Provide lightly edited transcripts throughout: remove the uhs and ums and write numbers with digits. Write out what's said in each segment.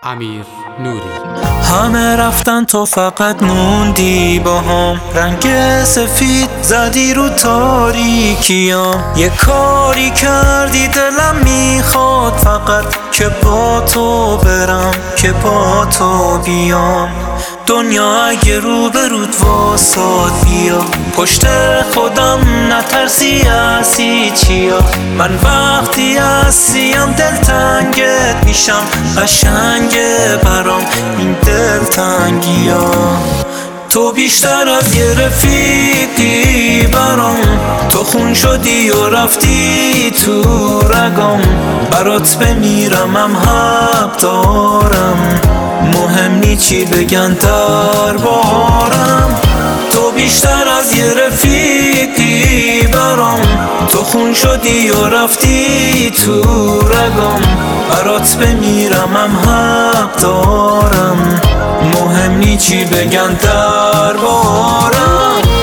امیر نوری. همه رفتن تو فقط موندی باهام، رنگ سفید زدی رو تاریکیام. یه کاری کردی دلم میخواد فقط که با تو برم، که با تو بیام. دنیا اگه روبرود واساد بیا، پشت خودم نترسی از هیچیا. من وقتی هستیم دلتنگت میشم، قشنگه برام این دلتنگیا. تو بیشتر از یه رفیقی برام، تو خون شدی و رفتی تو رگام. برات بمیرم هم حق دارم، مهم نی چی بگن دربارم. تو بیشتر از یه رفیقی برام، تو خون شدی و رفتی تو رگام. برات بمیرم هم حق دارم، مهم نی چی بگن دربارم.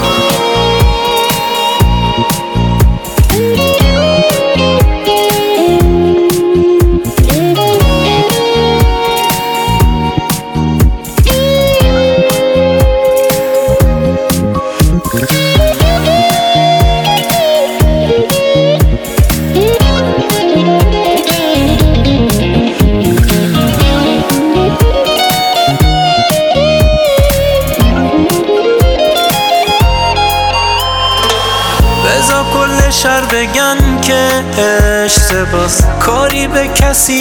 بذار کل شهر بگن که اشتباس، کاری به کسی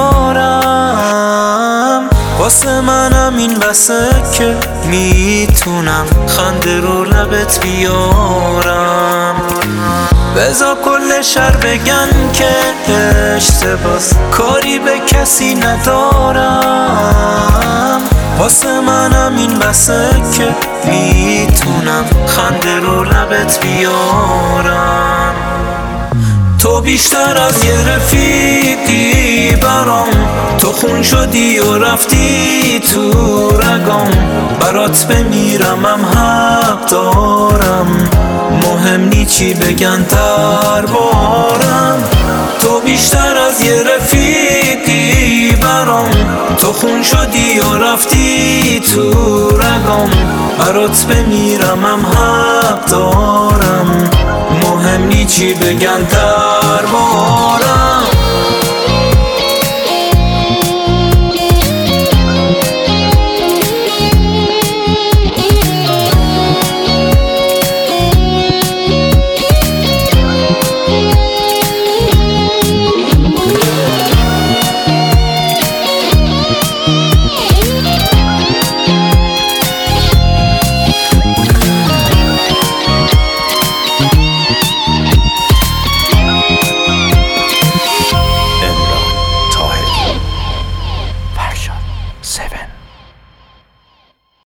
ندارم. واسه منم این بسه که میتونم خنده رو لبت بیارم. بذار کل شهر بگن که اشتباس، کاری به کسی ندارم. واسه منم این بسه که میتونم خنده رو لبت بیارم. تو بیشتر از یه رفیقی برام، تو خون شدی و رفتی تو رگام. برات بمیرم هم حق دارم، مهم نی چی بگن دربارم. تو بیشتر از یه رفیقی برام، تو خون شدی و رفتی تو رگام. برات بمیرم هم حق دارم، مهم نی چی بگن دربارم.